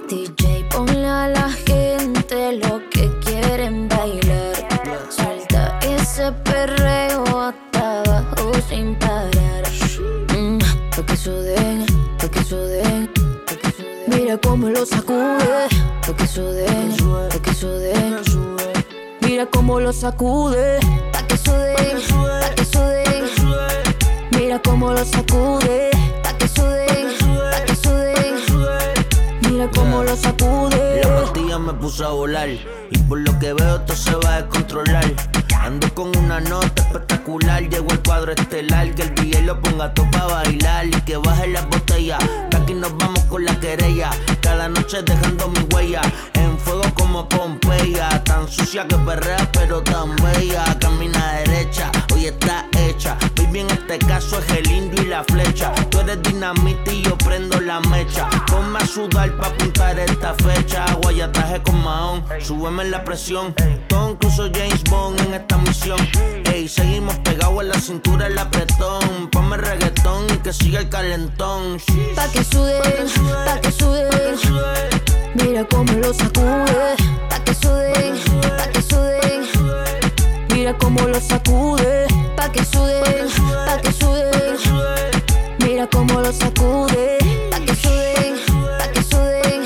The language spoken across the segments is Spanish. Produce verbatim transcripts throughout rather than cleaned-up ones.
D J, ponle a la gente lo que quieren bailar. Suelta ese perreo hasta abajo sin parar. Mm, pa' que suden, pa' que suden, pa' que suden. Mira cómo lo sacude, pa' que suden, pa' que suden. Mira cómo lo sacude, pa' que suden, pa' que suden. Mira cómo lo sacude, pa' que suden, pa' que suden. Mira cómo lo sacude. La pastilla me puso a volar y por lo que veo esto se va a descontrolar. Ando con una nota espectacular, llegó el cuadro estelar, que el D J lo ponga todo pa' bailar y que baje las botellas, que aquí nos vamos con la querella, cada noche dejando mi huella, en fuego como Pompeya, tan sucia que perrea pero tan bella, camina derecha, hoy está hecha, baby en este caso es el indio y la flecha, tú eres dinamita y yo prendo la mecha, ponme a sudar pa' apuntar esta fecha, guayataje con Mahón, súbeme la presión, todo incluso James Bond en esta misión, ey, seguimos pegados en la cintura el apretón, ponme reggaetón y que siga el calentón, pa' que suden, pa' que suden, mira cómo lo sacude, pa' que suden, pa' que suden, mira cómo lo sacude, pa' que suden, pa' que suden, mira cómo lo sacude, pa' que suden, pa' que suden.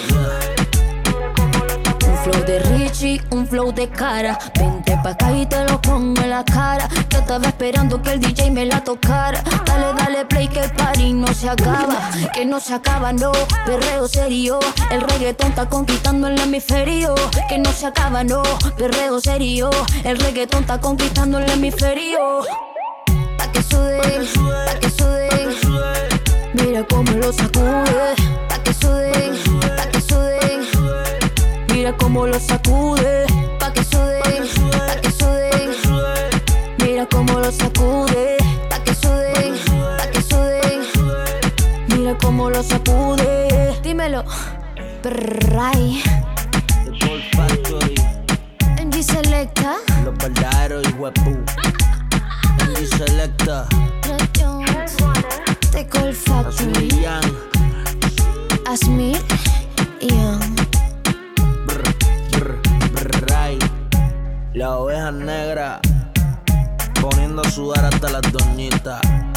Un flow de Richie, un flow de cara, vente pa' acá y te lo pongo en la cara. Yo estaba esperando que el D J me la tocara. Dale, dale play que el party no se acaba, que no se acaba, no, perreo serio. El reggaetón está conquistando el hemisferio, que no se acaba, no, perreo serio. El reggaetón está conquistando el hemisferio. Pa' que suden, pa' que suden, mira cómo lo sacude. Pa' que suden, pa' que suden, mira cómo lo sacude. Pa' que suden, pa' que suden, mira cómo lo sacude. Pa' que suden, pa' que suden, mira cómo lo sacude. Dímelo, Bray. Gold Factory, M G Selecta, los verdaderos hijuepú, M G Selecta, Red Jones, The Gold Factory, Young, Asmir, Young. brr, brr, brr, ray. La oveja negra, poniendo a sudar hasta las doñitas.